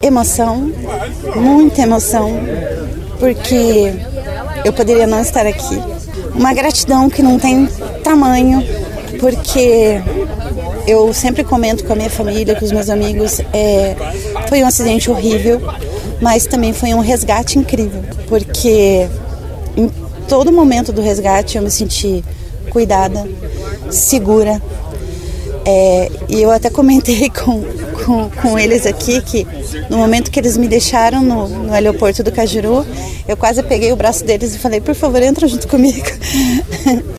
emoção, muita emoção, porque eu poderia não estar aqui. Uma gratidão que não tem tamanho, porque eu sempre comento com a minha família, com os meus amigos, foi um acidente horrível, mas também foi um resgate incrível, porque em todo momento do resgate eu me senti cuidada, segura, e eu até comentei com eles aqui que no momento que eles me deixaram no aeroporto do Cajuru, eu quase peguei o braço deles e falei, por favor, entra junto comigo.